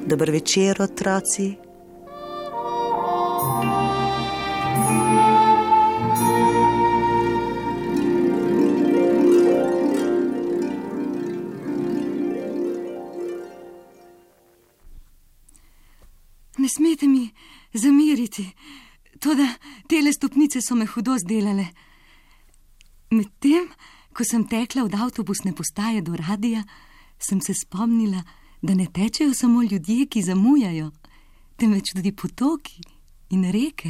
Dober večer, otroci. Ne smete mi zameriti, toda tele stopnice so me hudo zdelale. Medtem, ko sem tekla od avtobusne postaje do radia, sem se spomnila, da ne tečejo samo ljudje, ki zamujajo, temveč tudi potoki in reke.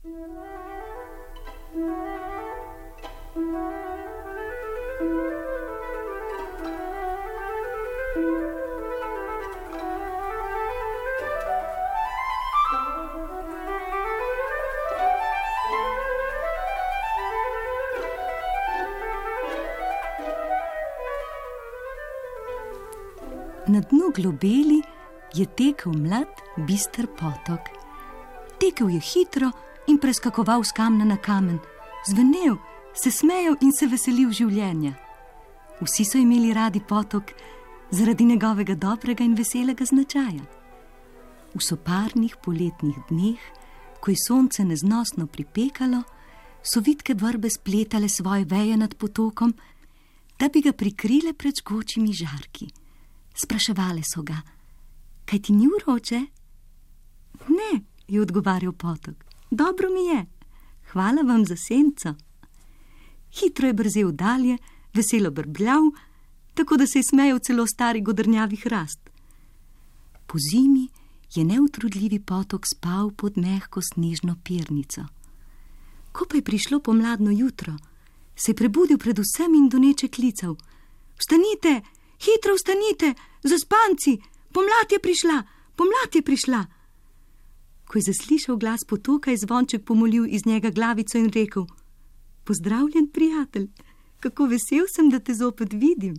Na dnu globeli je tekel mlad, bister potok. Tekel je hitro in preskakoval s kamna na kamen, zvenel, se smejal in se veselil življenja. Vsi so imeli radi potok zaradi njegovega dobrega in veselega značaja. V soparnih poletnih dneh, ko je sonce neznosno pripekalo, so vitke vrbe spletale svoje veje nad potokom, da bi ga prikrile pred žgočimi žarki. Spraševale so ga, kaj ti ni vroče? Ne, je odgovarjal potok, dobro mi je, hvala vam za senco. Hitro je brzel dalje, veselo brbljal, tako da se je smejal celo stari godrnjavi hrast. Po zimi je neutrudljivi potok spal pod mehko snežno pernico. Ko pa je prišlo pomladno jutro, se je prebudil pred vsem in doneče klical: Vstanite! Hitro vstanite, zaspanci, pomlad je prišla, pomlad je prišla. Ko je zaslišal glas potoka, je zvonček pomolil iz njega glavico in rekel: Pozdravljen, prijatelj, kako vesel sem, da te zopet vidim.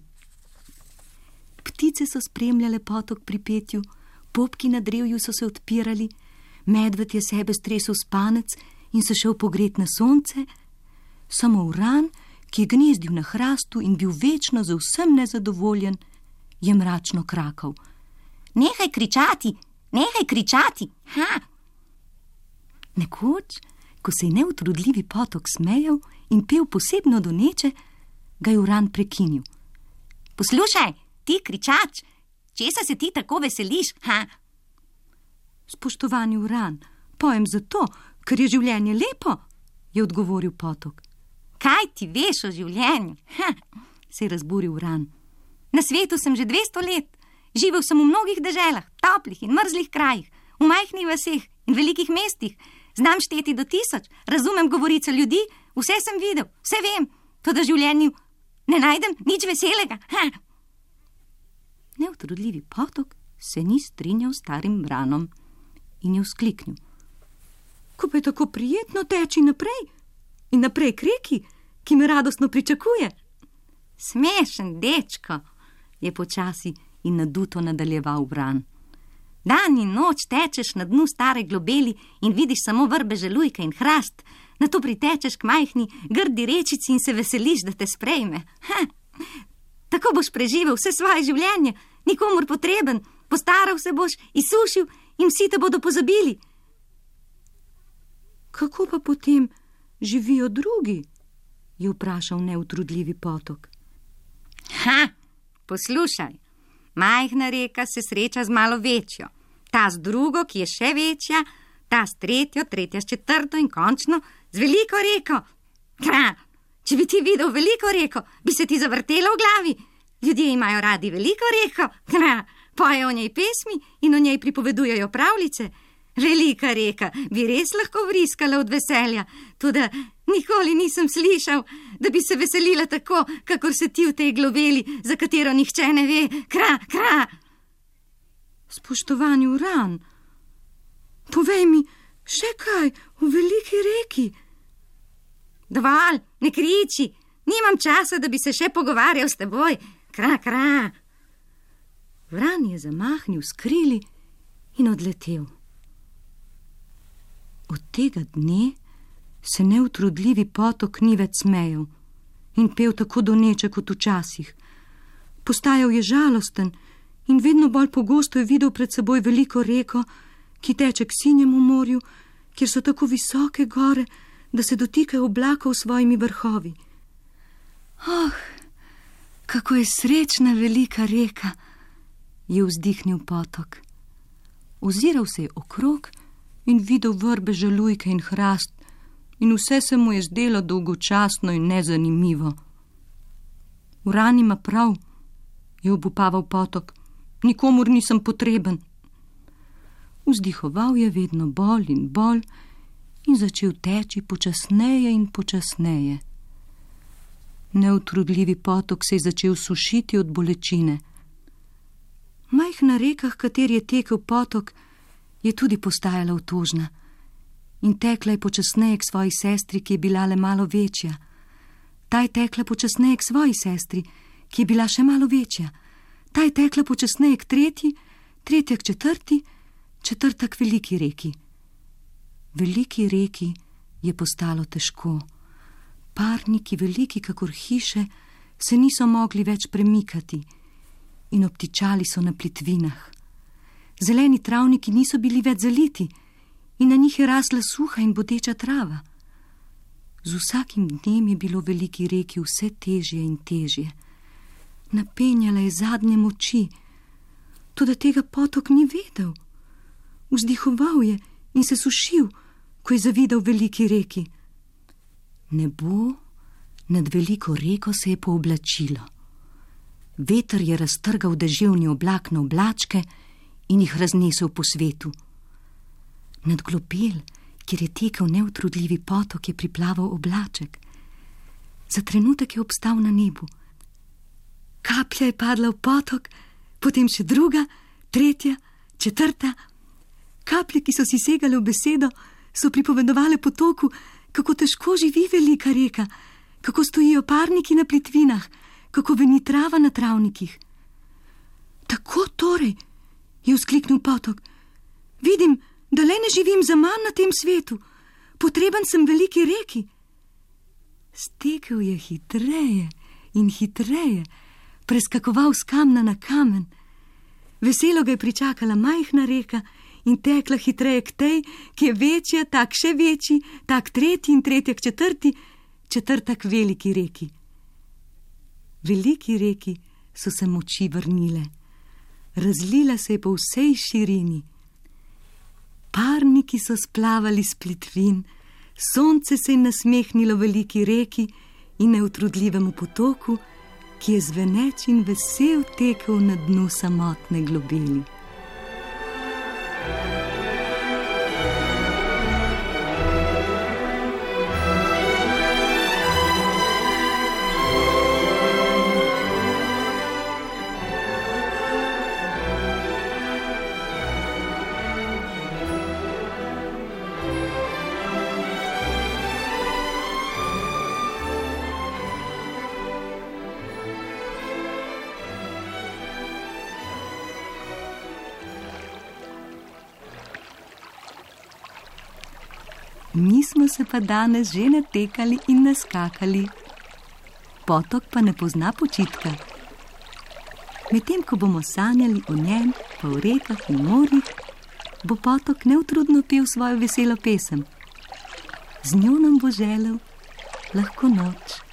Ptice so spremljale potok pri petju, popki na drevju so se odpirali, medved je sebe stresel spanec in se šel pogret na sonce, samo uran, ki je gnezdil na hrastu in bil večno za vsem nezadovoljen, je mračno krakal: Nehaj kričati, ha! Nekoč, ko se je neutrudljivi potok smejal in pel posebno doneče, ga je uran prekinil: Poslušaj, ti kričač, česa se ti tako veseliš, ha? Spoštovani uran, pojem zato, ker je življenje lepo, je odgovoril potok. Kaj ti veš o življenju? Se je razburil uran. Na svetu sem že 200 let. Živel sem v mnogih deželah, toplih in mrzlih krajih, v majhnih vaseh in velikih mestih. Znam šteti do 1000, razumem govorico ljudi, vse sem videl, vse vem, toda v življenju ne najdem nič veselega. Neutrudljivi potok se ni strinjal s starim vranom in je vzkliknil: Ko pa je tako prijetno teči naprej in naprej k reki, ki me radostno pričakuje. Smešen dečko, je počasi in naduto nadaljeval vran. Dan in noč tečeš na dnu stare globeli in vidiš samo vrbe želujke in hrast, nato pritečeš k majhni, grdi rečici in se veseliš, da te sprejme. Tako boš preživel vse svoje življenje, nikomur potreben, postaral se boš, izsušil in vsi te bodo pozabili. Kako pa potem živijo drugi? Je vprašal neutrudljivi potok. Poslušaj, majhna reka se sreča z malo večjo, ta z drugo, ki je še večja, ta s tretjo, tretja s četrto in končno z veliko reko. Če bi ti videl veliko reko, bi se ti zavrtelo v glavi. Ljudje imajo radi veliko reko, pojejo o njej pesmi in o njej pripovedujejo pravljice. Velika reka bi res lahko vriskala od veselja, toda nikoli nisem slišal, da bi se veselila tako, kakor se ti v tej globeli, za katero nihče ne ve. Kra! Spoštovani uran, povej mi še kaj o veliki reki. Dovolj, ne kriči, nimam časa, da bi se še pogovarjal s teboj. Kra! Vran je zamahnil s krili in odletel. Od tega dne se neutrudljivi potok ni več smejal in pel tako doneče kot včasih. Postajal je žalosten in vedno bolj pogosto je videl pred seboj veliko reko, ki teče k sinjemu morju, kjer so tako visoke gore, da se dotikajo oblakov s svojimi vrhovi. Oh, kako je srečna velika reka, je vzdihnil Potok. Oziral se je okrog in videl vrbe, žalujke in hrast, in vse se mu je zdelo dolgočasno in nezanimivo. Uran ima prav, je obupaval Potok, nikomur nisem potreben. Vzdihoval je vedno bolj in začel teči počasneje in počasneje. Neutrudljivi potok se je začel sušiti od bolečine. Majhna reka, h kateri je tekel Potok, je tudi postajala otožna in tekla je počasneje k svoji sestri, ki je bila le malo večja. Ta je tekla počasneje k svoji sestri, ki je bila še malo večja. Ta je tekla počasneje k tretji, tretja k četrti, četrta k veliki reki. Veliki reki je postalo težko. Parniki, veliki kakor hiše, se niso mogli več premikati in obtičali so na plitvinah. Zeleni travniki niso bili več zaliti in na njih je rasla suha in bodeča trava. Z vsakim dnem je bilo veliki reki vse težje in težje. Napenjala je zadnje moči, toda tega Potok ni vedel. Vzdihoval je in se sušil, ko je zavidel veliki reki. Nebo nad veliko reko se je pooblačilo. Veter je raztrgal deževni oblak na oblačke in jih raznesel po svetu. Nad globel, kjer je tekel neutrudljivi potok, je priplaval oblaček. Za trenutek je obstal na nebu. Kaplja je padla v potok, potem še druga, tretja, četrta. Kaplje, ki so si segale v besedo, so pripovedovale potoku, kako težko živi velika reka, kako stojijo parniki na plitvinah, kako veni trava na travnikih. Tako torej, je vzkliknil Potok. Vidim, da le ne živim zaman na tem svetu. Potreben sem veliki reki. Stekel je hitreje in hitreje, preskakoval s kamna na kamen. Veselo ga je pričakala majhna reka in tekla hitreje k tej, ki je večja, tak še večji, tak tretji in tretja k četrti, četrta k veliki reki. Veliki reki so se moči vrnile. Razlila se je po vsej širini. Parniki so splavali s plitvin, sonce se je nasmehnilo veliki reki in neutrudljivemu potoku, ki je zveneč in vesel tekel na dnu samotne globeli. Mi smo se pa danes že natekali in naskakali. Potok pa ne pozna počitka. Medtem ko bomo sanjali o njem, pa v rekah in morjih, bo potok neutrudno pel svojo veselo pesem. Z njo nam bo želel lahko noč.